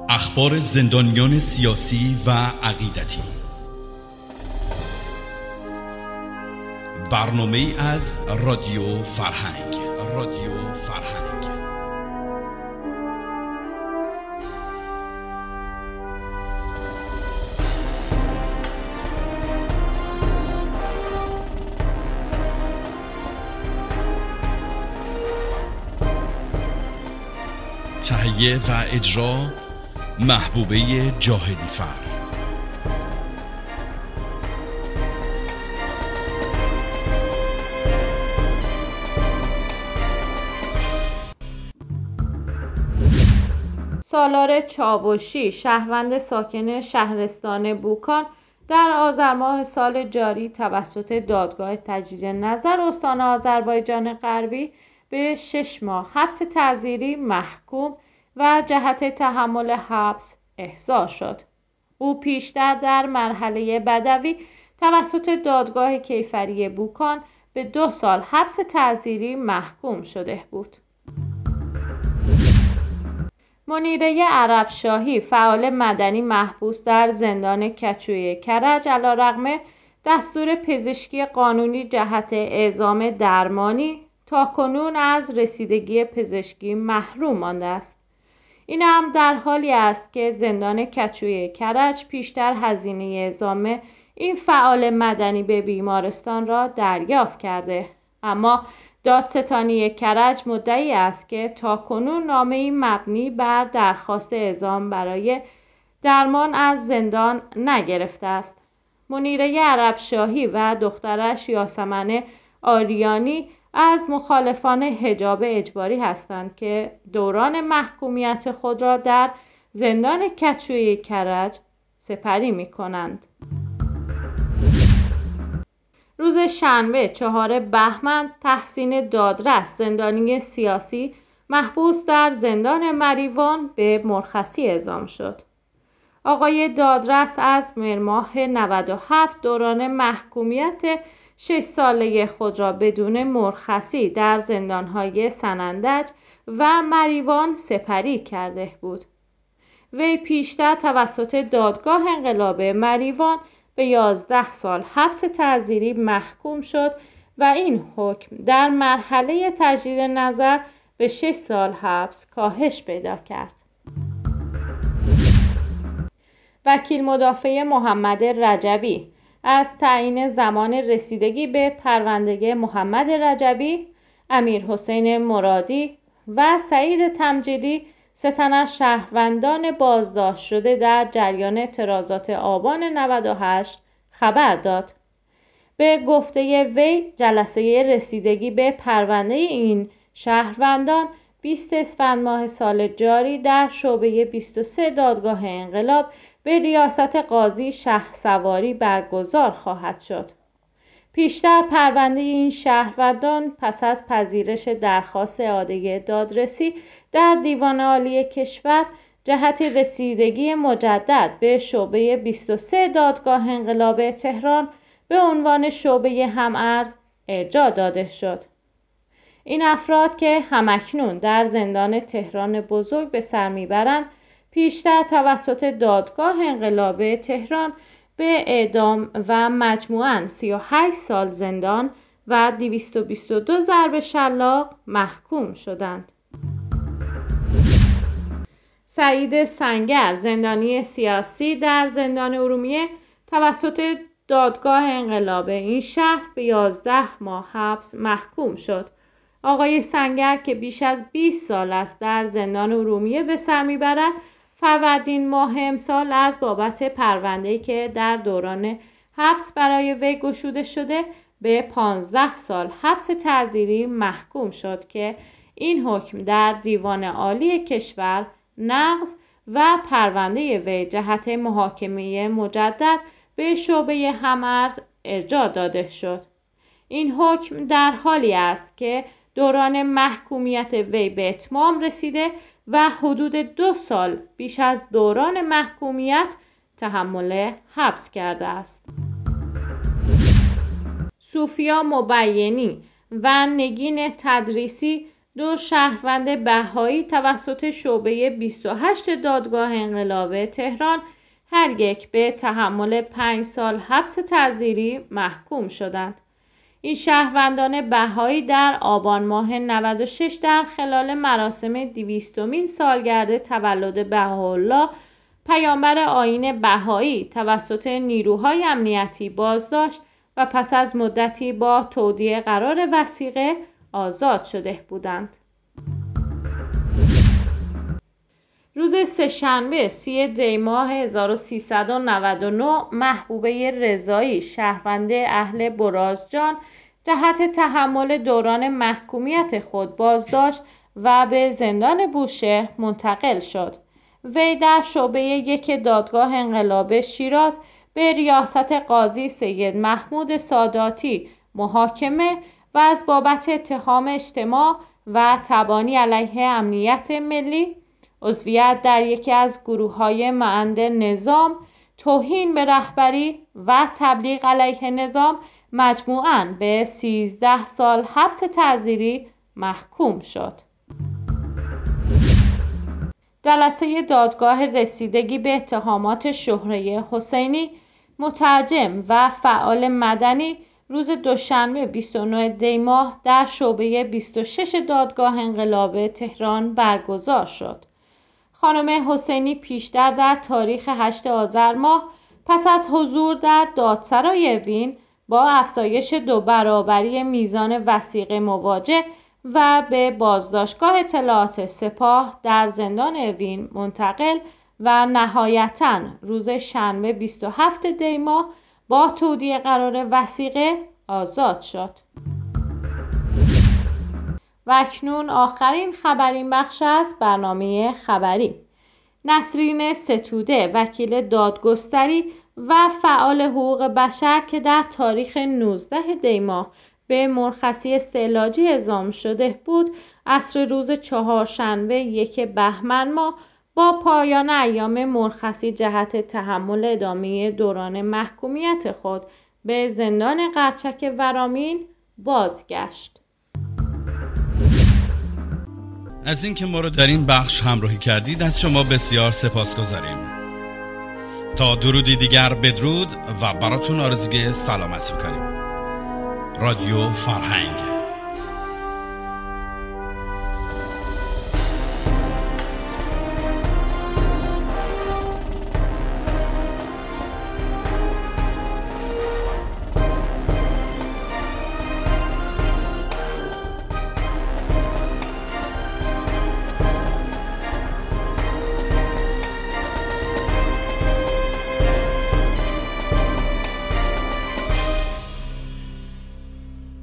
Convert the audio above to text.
اخبار زندانیان سیاسی و عقیدتی. برنامه‌ای از رادیو فرهنگ. تهیه و اجرا محبوبه جاهدی فر. سالار چاوشی، شهروند ساکن شهرستان بوکان، در آذر ماه سال جاری توسط دادگاه تجدید نظر استان آذربایجان غربی به 6 ماه حبس تعزیری محکوم و جهت تحمل حبس احضار شد. او پیشتر در مرحله بدوی توسط دادگاه کیفری بوکان به 2 سال حبس تعزیری محکوم شده بود. منیره عربشاهی، فعال مدنی محبوس در زندان کچوی کرج، علیرغم دستور پزشکی قانونی جهت اعزام درمانی تاکنون از رسیدگی پزشکی محروم مانده است. این امر در حالی است که زندان کچوی کرج پیشتر هزینه اعزام این فعال مدنی به بیمارستان را دریافت کرده، اما دادستانی کرج مدعی است که تاکنون نامه‌ای مبنی بر درخواست اعزام برای درمان از زندان نگرفته است. منیره عربشاهی و دخترش یاسمن آریانی از مخالفان حجاب اجباری هستند که دوران محکومیت خود را در زندان کچوی کرج سپری می‌کنند. روز شنبه 4 بهمن تحسین دادرس، زندانی سیاسی محبوس در زندان مریوان، به مرخصی اعزام شد. آقای دادرس از مهر ماه 97 دوران محکومیت 6 ساله خود را بدون مرخصی در زندان‌های سنندج و مریوان سپری کرده بود. وی پیشتر توسط دادگاه انقلاب مریوان به 11 سال حبس تعزیری محکوم شد و این حکم در مرحله تجدید نظر به 6 سال حبس کاهش پیدا کرد. وکیل مدافع محمد رجبی از تعیین زمان رسیدگی به پرونده محمد رجبی، امیرحسین مرادی و سعید تمجیدی، 3 تن از شهروندان بازداشت شده در جریان اعتراضات آبان 98 خبر داد. به گفته وی، جلسه رسیدگی به پرونده این شهروندان 20 اسفند ماه سال جاری در شعبه 23 دادگاه انقلاب به ریاست قاضی شهسواری برگزار خواهد شد. پیشتر پرونده این شهروندان پس از پذیرش درخواست اعاده دادرسی در دیوان عالی کشور جهت رسیدگی مجدد به شعبه 23 دادگاه انقلاب تهران به عنوان شعبه هم‌ارز ارجاع داده شد. این افراد که همکنون در زندان تهران بزرگ به سر میبرند، پیشتر توسط دادگاه انقلاب تهران به اعدام و مجموعاً 38 سال زندان و 222 ضرب شلاق محکوم شدند. سعید سنگر، زندانی سیاسی در زندان ارومیه، توسط دادگاه انقلاب این شهر به 11 ماه حبس محکوم شد. آقای سنگر که بیش از 20 سال است در زندان ارومیه به سر میبرد، فروردین ماه امسال از بابت پرونده‌ای که در دوران حبس برای وی گشوده شده به 15 سال حبس تعزیری محکوم شد که این حکم در دیوان عالی کشور نقض و پرونده وی جهت محاکمه مجدد به شعبه هم‌ارز ارجاع داده شد. این حکم در حالی است که دوران محکومیت وی به اتمام رسیده و حدود 2 سال بیش از دوران محکومیت تحمل حبس کرده است. سوفیا مبینی و نگین تدریسی، 2 شهروند بهایی توسط شعبه 28 دادگاه انقلاب تهران هر یک به تحمل 5 سال حبس تعزیری محکوم شدند. این شهروندان بهایی در آبان ماه 96 در خلال مراسم 200مین سالگرد تولد بهاءالله پیامبر آیین بهایی توسط نیروهای امنیتی بازداشت و پس از مدتی با تودیع قرار وثیقه آزاد شده بودند. روز سه‌شنبه 30 دی ماه 1399 محبوبه رضایی شهروند اهل برازجان جهت تحمل دوران محکومیت خود بازداشت و به زندان بوشهر منتقل شد. وی در شعبه 1 دادگاه انقلاب شیراز به ریاست قاضی سید محمود ساداتی محاکمه و از بابت اتهام اجتماع و تبانی علیه امنیت ملی، عضویت در یکی از گروه‌های معند نظام، توهین به رهبری و تبلیغ علیه نظام مجموعاً به 13 سال حبس تعزیری محکوم شد. جلسه دادگاه رسیدگی به اتهامات شهره حسینی، مترجم و فعال مدنی، روز دوشنبه 29 دی ماه در شعبه 26 دادگاه انقلاب تهران برگزار شد. خانم حسینی پیشتر در تاریخ 8 آذر ماه پس از حضور در دادسرای وین با افزایش 2 برابری میزان وثیقه مواجه و به بازداشتگاه اطلاعات سپاه در زندان وین منتقل و نهایتاً روز شنبه 27 دی ماه با تودیع قرار وثیقه آزاد شد. و اکنون آخرین خبرین بخش از برنامه خبری. نسرین ستوده، وکیل دادگستری و فعال حقوق بشر که در تاریخ 19 دی ماه به مرخصی استعلاجی اعزام شده بود، عصر روز چهارشنبه 1 بهمن ماه با پایان ایام مرخصی جهت تحمل ادامه دوران محکومیت خود به زندان قرچک ورامین بازگشت. از اینکه ما رو در این بخش همراهی کردید از شما بسیار سپاسگزاریم. تا درودی دیگر بدرود و براتون آرزوی سلامت می‌کنیم. رادیو فرهنگ.